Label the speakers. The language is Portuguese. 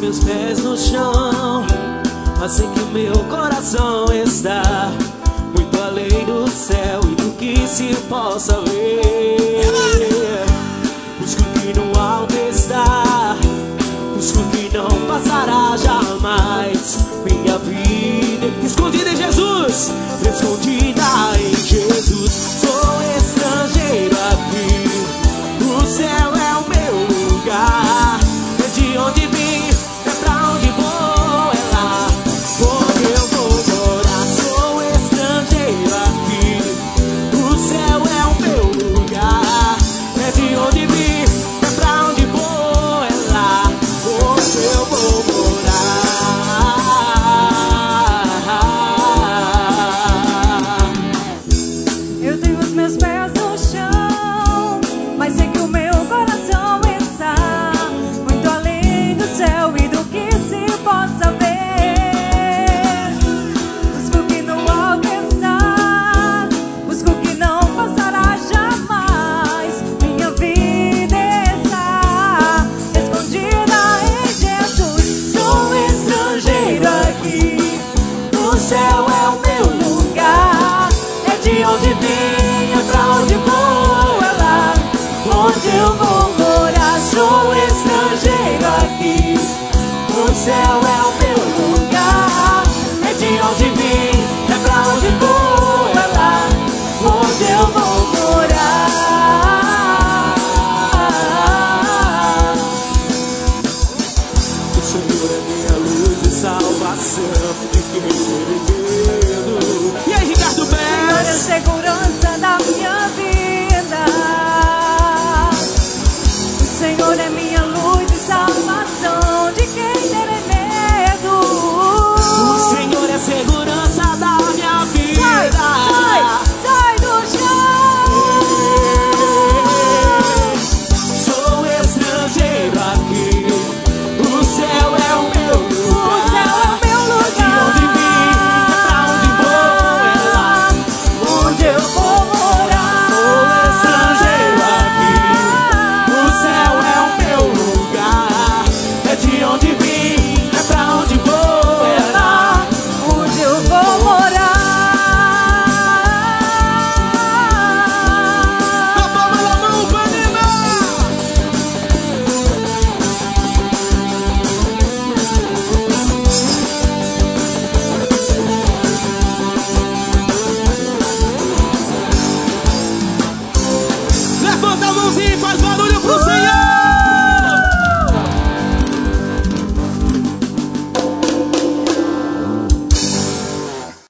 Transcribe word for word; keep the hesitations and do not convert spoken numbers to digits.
Speaker 1: meus pés no chão, mas sei que o meu coração está muito além do céu e do que se possa ver. Busco o que no alto está, busco o que não passará jamais. Minha vida escondida em Jesus, escondida em Jesus. Sou estrangeiro aqui, o céu é o meu lugar. É de onde vim, é pra onde vou, é lá onde eu vou morar. Sou estrangeiro aqui, o céu é o meu lugar. É de onde vim, é pra onde vou, é lá onde eu vou morar.
Speaker 2: Eu tenho os meus pés no chão, mas sei que o meu coração está muito além do céu e do que se possa ver. Busco o que no alto está, busco o que não passará jamais. Minha vida está escondida em Jesus. Sou estrangeiro aqui, o céu é o meu lugar. É de onde vim, é pra onde vou, é lá onde eu vou morar. Sou estrangeiro aqui, o céu é o meu lugar. É de onde vim, é pra onde vou, é lá onde eu vou morar.
Speaker 1: O Senhor é minha luz e salvação, de quem terei medo? E aí, Ricardo
Speaker 2: Senhor é
Speaker 1: Bess?
Speaker 2: segurança da minha vida. O Senhor é minha luz e salvação, de quem terei medo?
Speaker 1: O Senhor é segurança da minha vida.
Speaker 2: Sai, sai, sai do chão.
Speaker 1: Sou estrangeiro aqui, o céu é o meu lugar.
Speaker 2: O céu é o meu lugar.
Speaker 1: De onde vim, é pra onde vou, é lá
Speaker 2: onde eu vou morar.
Speaker 1: Sou estrangeiro aqui, o céu é o meu lugar. É de onde vim, é pra onde vou, é lá
Speaker 2: onde eu vou morar.
Speaker 1: a palma da mão pra animar. Levanta a mãozinha e faz barulho pro Senhor.